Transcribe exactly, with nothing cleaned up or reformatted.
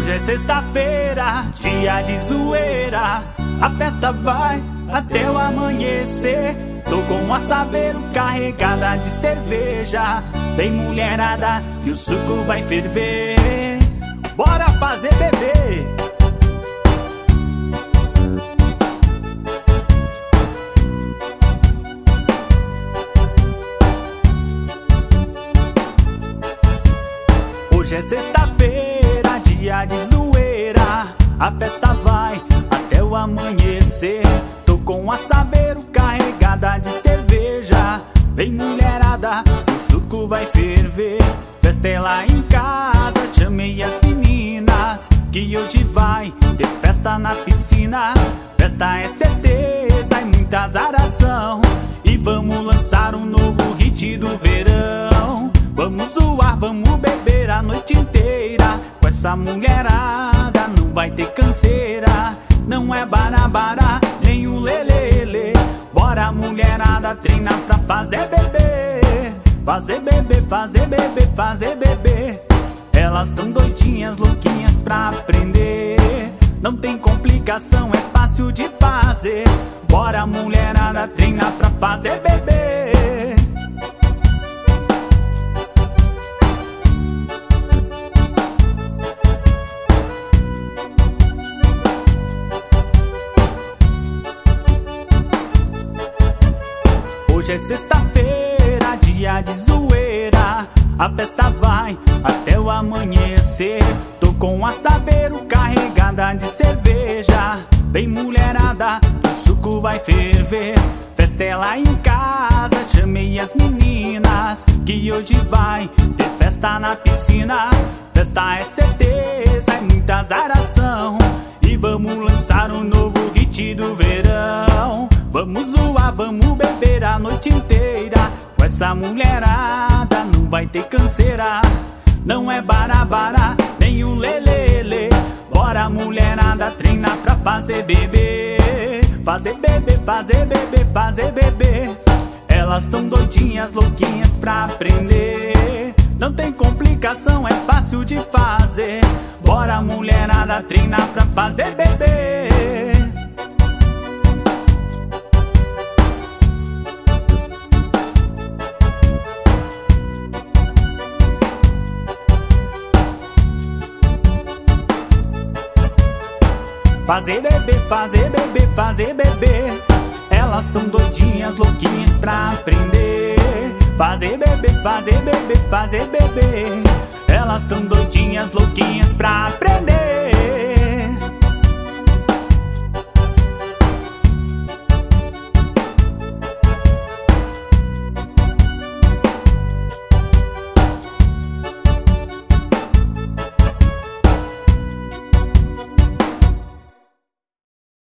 Hoje é sexta-feira, dia de zoeira. A festa vai até o amanhecer. Tô com um assaveiro carregada de cerveja. Vem mulherada e o suco vai ferver. Bora fazer bebê. Hoje é sexta-feira, dia de zoeira. A festa vai até o amanhecer. Tô com um assaveiro carregada de cerveja. Vem mulherada, o suco vai ferver. Festa é lá em casa, chamei as meninas, que hoje vai ter festa na piscina. Festa é certeza e muita azaração. E vamos lançar um novo hit do verão. Vamos zoar, vamos beber a noite inteira. Com essa mulherada não vai ter canseira. Não é barabara, nem o lelele. Bora mulherada treinar pra fazer bebê. Fazer bebê, fazer bebê, fazer bebê. Elas tão doidinhas, louquinhas pra aprender. Não tem complicação, é fácil de fazer. Bora mulherada treinar pra fazer bebê. Hoje é sexta-feira, dia de zoeira. A festa vai até o amanhecer. Tô com um assaveiro carregada de cerveja. Vem mulherada, o suco vai ferver. Festa é lá em casa, chamei as meninas, que hoje vai ter festa na piscina. Festa é certeza e muita azaração. E vamos lançar um novo hit do verão. Vamos zoar, vamos beber a noite inteira. Com essa mulherada não vai ter canseira. Não é barabara, nem um lelele. Bora mulherada treinar pra fazer bebê. Fazer bebê, fazer bebê, fazer bebê. Elas tão doidinhas, louquinhas pra aprender. Não tem complicação, é fácil de fazer. Bora mulherada treinar pra fazer bebê. Fazer bebê, fazer bebê, fazer bebê. Elas tão doidinhas, louquinhas pra aprender. Fazer bebê, fazer bebê, fazer bebê. Elas tão doidinhas, louquinhas pra aprender.